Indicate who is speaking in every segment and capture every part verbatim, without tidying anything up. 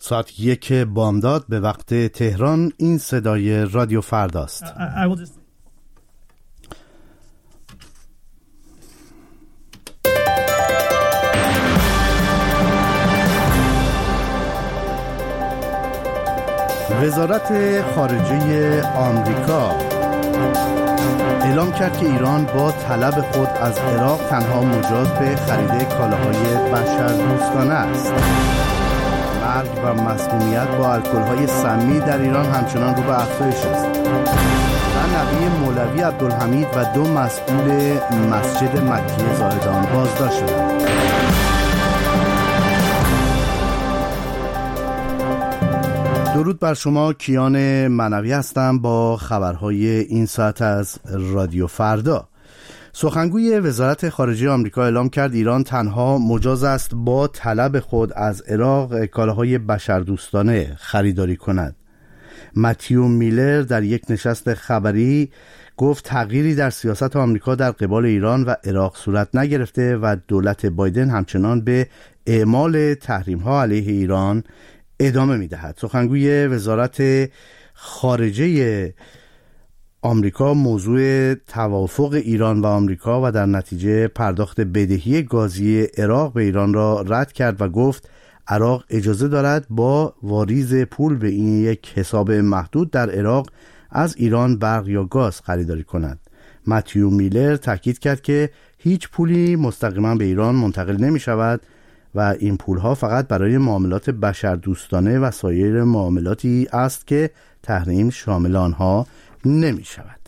Speaker 1: ساعت یک بامداد به وقت تهران. این صدای رادیو فرداست. وزارت خارجه آمریکا اعلام کرد که ایران با طلب خود از عراق تنها مجاز به خرید کالاهای بشردوستانه است. مرگ و مسمومیت با الکل‌های سمی در ایران همچنان رو به افزایش است. و نوی مولوی عبدالحمید و دو مسئول مسجد مکی زاهدان بازداشت شدند. درود بر شما، کیان منوی هستم با خبرهای این ساعت از رادیو فردا. سخنگوی وزارت خارجه آمریکا اعلام کرد ایران تنها مجاز است با طلب خود از عراق کالاهای بشردوستانه خریداری کند. متیو میلر در یک نشست خبری گفت تغییری در سیاست آمریکا در قبال ایران و عراق صورت نگرفته و دولت بایدن همچنان به اعمال تحریم‌ها علیه ایران ادامه می‌دهد. سخنگوی وزارت خارجه آمریکا موضوع توافق ایران و آمریکا و در نتیجه پرداخت بدهی گازی عراق به ایران را رد کرد و گفت عراق اجازه دارد با واریز پول به این یک حساب محدود در عراق از ایران برق یا گاز خریداری کند. متیو میلر تاکید کرد که هیچ پولی مستقیما به ایران منتقل نمی شود و این پولها فقط برای معاملات بشردوستانه و سایر معاملاتی است که تحریم شامل آنها نمی شود.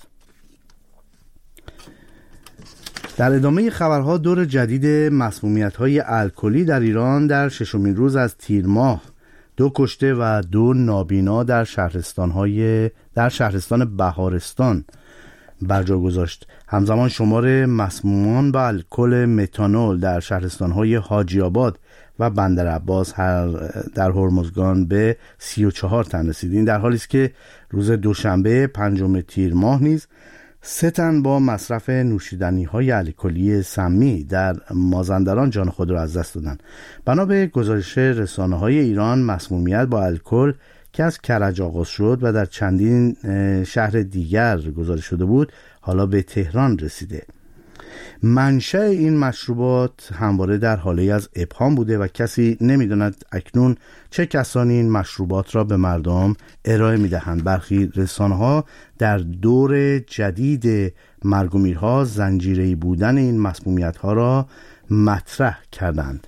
Speaker 1: در ادامه خبرها، دور جدید مسمومیت‌های الکلی در ایران در ششمین روز از تیر ماه دو کشته و دو نابینا در شهرستان‌های در شهرستان بهارستان برجا گذاشت. همزمان شمار مسمومان به الکل متانول در شهرستان‌های حاجی آباد و بندر عباس در هرمزگان به سی و چهار تن رسید. این در حالی است که روز دوشنبه پنجم تیر ماه نیز سه تن با مصرف نوشیدنی‌های الکلی سمی در مازندران جان خود را از دست دادند. بنا به گزارش رسانه‌های ایران، مسمومیت با الکل که از کرج آغاز شد و در چندین شهر دیگر گزارش شده بود، حالا به تهران رسیده. منشأ این مشروبات همواره در حاله از ابهام بوده و کسی نمی‌داند اکنون چه کسانی این مشروبات را به مردم ارائه می‌دهند. برخی رسانه‌ها در دور جدید مرگ و میرها زنجیره‌ای بودن این مسمومیت‌ها را مطرح کردند.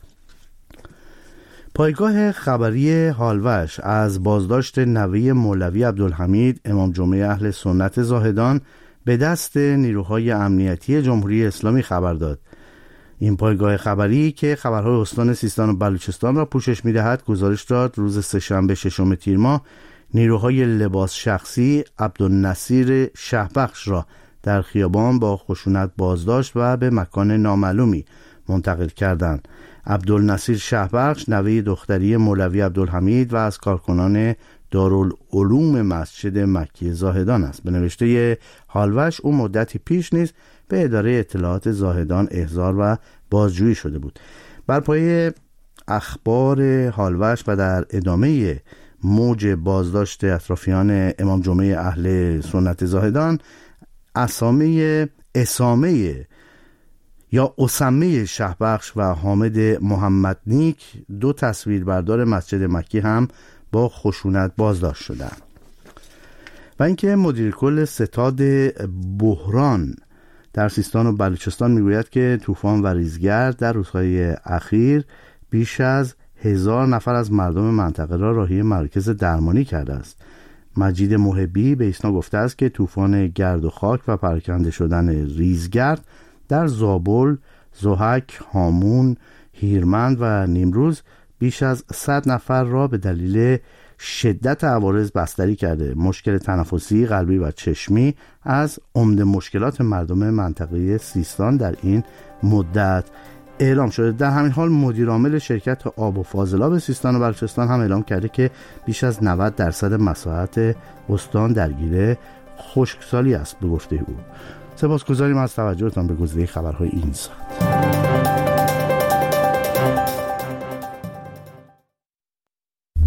Speaker 1: پایگاه خبری هالوش از بازداشت نوه مولوی عبدالحمید امام جمعه اهل سنت زاهدان به دست نیروهای امنیتی جمهوری اسلامی خبر داد. این پایگاه خبری که خبرهای استان سیستان و بلوچستان را پوشش می‌دهد گزارش داد روز سه‌شنبه ششم تیر ماه نیروهای لباس شخصی عبدالنصیر شهبخش را در خیابان با خشونت بازداشت و به مکان نامعلومی منتقل کردند. عبدالنصیر شهبخش نوه دختری مولوی عبدالحمید و از کارکنان دارالعلوم مسجد مکی زاهدان است. به نوشته هالوش او مدتی پیش نیز به اداره اطلاعات زاهدان احضار و بازجویی شده بود. بر پایه اخبار هالوش و در ادامه موج بازداشت اطرافیان امام جمعه اهل سنت زاهدان، اسامه اسامه یا اسمه شهبخش و حامد محمد نیک دو تصویربردار مسجد مکی هم با خشونت بازداشت شدند. و اینکه مدیر کل ستاد بحران در سیستان و بلوچستان میگوید که طوفان و ریزگرد در روزهای اخیر بیش از هزار نفر از مردم منطقه را راهی مراکز درمانی کرده است. مجید محبی به ایسنا گفته است که طوفان گرد و خاک و پراکنده شدن ریزگرد در زابل، ضحک، هامون، هیرمند و نیمروز بیش از صد نفر را به دلیل شدت عوارض بستری کرده. مشکل تنفسی، قلبی و چشمی از عمده مشکلات مردم منطقه سیستان در این مدت اعلام شده. در همین حال مدیر عامل شرکت آب و فاضلاب سیستان و بلوچستان هم اعلام کرده که بیش از نود درصد مساحت استان درگیر خشکسالی است به گفته او. سپاسگزاریم از توجهتان به گزیده خبرهای این ساعت.